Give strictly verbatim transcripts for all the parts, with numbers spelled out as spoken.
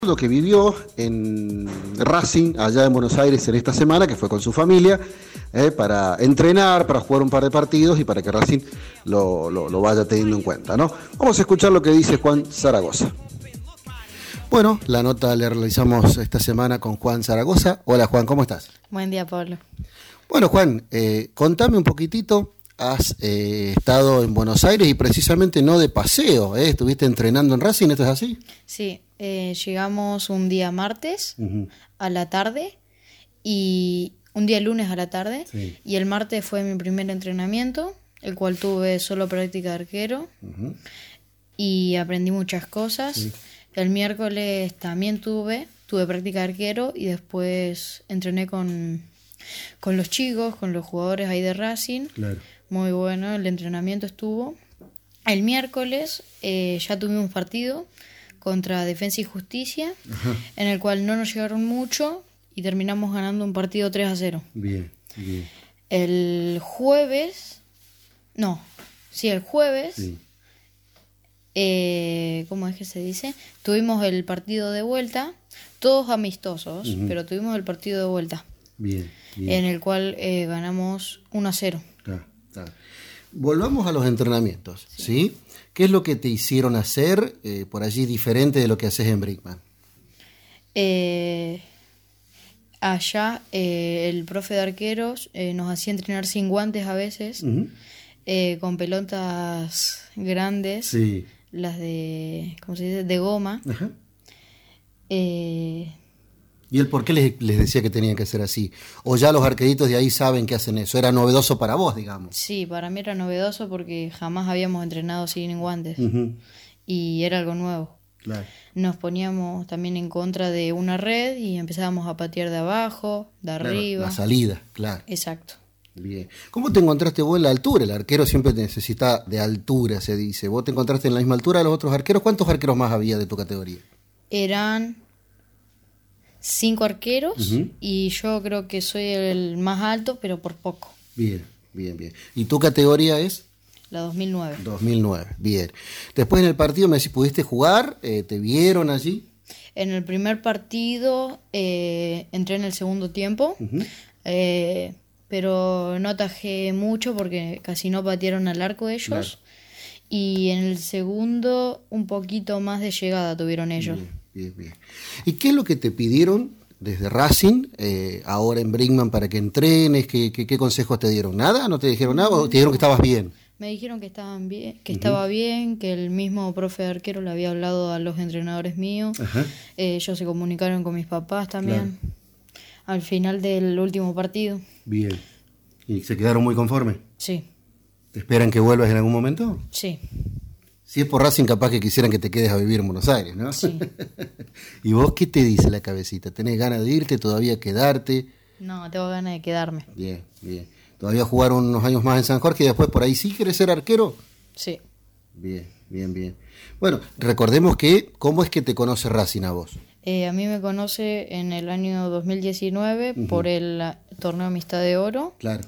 Lo que vivió en Racing, allá en Buenos Aires en esta semana, que fue con su familia, eh, para entrenar, para jugar un par de partidos y para que Racing lo, lo, lo vaya teniendo en cuenta, ¿no? Vamos a escuchar lo que dice Juan Zaragoza. Bueno, la nota la realizamos esta semana con Juan Zaragoza. Hola Juan, ¿cómo estás? Buen día, Pablo. Bueno Juan, eh, contame un poquitito. Has eh, estado en Buenos Aires y precisamente no de paseo, ¿eh? Estuviste entrenando en Racing, ¿esto es así? Sí, eh, llegamos un día martes uh-huh. a la tarde y un día lunes a la tarde sí. Y el martes fue mi primer entrenamiento, el cual tuve solo práctica de arquero uh-huh. y aprendí muchas cosas. Sí. El miércoles también tuve, tuve práctica de arquero y después entrené con, con los chicos, con los jugadores ahí de Racing. Claro. Muy bueno, el entrenamiento estuvo. El miércoles eh, ya tuvimos partido contra Defensa y Justicia, ajá. En el cual no nos llegaron mucho y terminamos ganando un partido tres a cero. Bien, bien. El jueves, no, sí, el jueves, sí. eh, ¿cómo es que se dice? Tuvimos el partido de vuelta, todos amistosos, uh-huh. pero tuvimos el partido de vuelta. Bien, bien. En el cual eh, ganamos uno a cero. Ah. Volvamos a los entrenamientos, ¿sí? ¿sí? ¿Qué es lo que te hicieron hacer eh, por allí diferente de lo que haces en Brinkman? Eh, allá eh, el profe de arqueros eh, nos hacía entrenar sin guantes a veces, uh-huh. eh, con pelotas grandes, sí. las de, ¿cómo se dice? De goma. Uh-huh. Eh, ¿Y él por qué les, les decía que tenían que hacer así? ¿O ya los arqueritos de ahí saben que hacen eso? ¿Era novedoso para vos, digamos? Sí, para mí era novedoso porque jamás habíamos entrenado sin guantes. Uh-huh. Y era algo nuevo. Claro. Nos poníamos también en contra de una red y empezábamos a patear de abajo, de claro, arriba. La salida, claro. Exacto. Bien. ¿Cómo te encontraste vos en la altura? El arquero siempre necesita de altura, se dice. ¿Vos te encontraste en la misma altura de los otros arqueros? ¿Cuántos arqueros más había de tu categoría? Eran cinco arqueros, uh-huh. y yo creo que soy el más alto, pero por poco. Bien, bien, bien. ¿Y tu categoría es? La dos mil nueve. dos mil nueve, bien. Después en el partido me decís, ¿pudiste jugar? Eh, ¿Te vieron allí? En el primer partido eh, entré en el segundo tiempo, uh-huh. eh, pero no atajé mucho porque casi no patearon al arco ellos. Claro. Y en el segundo un poquito más de llegada tuvieron ellos. Bien. Bien, bien. ¿Y qué es lo que te pidieron desde Racing, eh, ahora en Brinkman, para que entrenes? ¿Qué, qué, qué consejos te dieron? ¿Nada? ¿No te dijeron nada? ¿O te dijeron que estabas bien? Me dijeron que estaban bien, que uh-huh. estaba bien, que el mismo profe de arquero le había hablado a los entrenadores míos. Uh-huh. Eh, ellos se comunicaron con mis papás también. Claro. Al final del último partido. Bien. ¿Y se quedaron muy conformes? Sí. ¿Te esperan que vuelvas en algún momento? Sí. Si es por Racing, capaz que quisieran que te quedes a vivir en Buenos Aires, ¿no? Sí. ¿Y vos qué te dice la cabecita? ¿Tenés ganas de irte, todavía quedarte? No, tengo ganas de quedarme. Bien, bien. ¿Todavía jugar unos años más en San Jorge y después por ahí sí querés ser arquero? Sí. Bien, bien, bien. Bueno, recordemos que, ¿cómo es que te conoce Racing a vos? Eh, a mí me conoce en el año dos mil diecinueve uh-huh. por el torneo Amistad de Oro. Claro.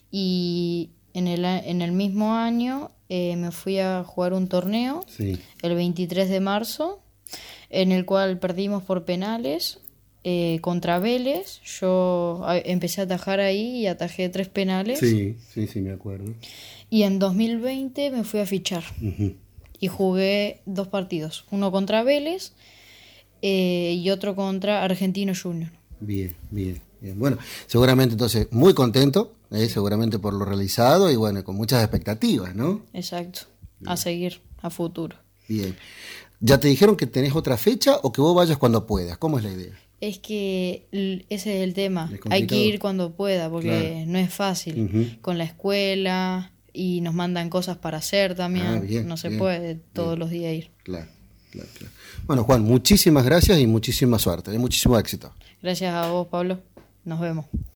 Y en el, en el mismo año eh, me fui a jugar un torneo, sí. el veintitrés de marzo, en el cual perdimos por penales eh, contra Vélez. Yo a, empecé a atajar ahí y atajé tres penales. Sí, sí, sí, me acuerdo. Y en dos mil veinte me fui a fichar uh-huh. y jugué dos partidos, uno contra Vélez eh, y otro contra Argentino Junior. Bien, bien, bien. Bueno, seguramente entonces muy contento. Eh, seguramente por lo realizado y bueno, con muchas expectativas, ¿no? Exacto, bien. A seguir, a futuro. Bien. ¿Ya te dijeron que tenés otra fecha o que vos vayas cuando puedas? ¿Cómo es la idea? Es que ese es el tema, hay que ir cuando pueda porque claro. no es fácil, uh-huh. con la escuela y nos mandan cosas para hacer también, ah, bien, no se bien, puede todos bien. Los días ir. Claro, claro, claro. Bueno, Juan, muchísimas gracias y muchísima suerte, y muchísimo éxito. Gracias a vos, Pablo, nos vemos.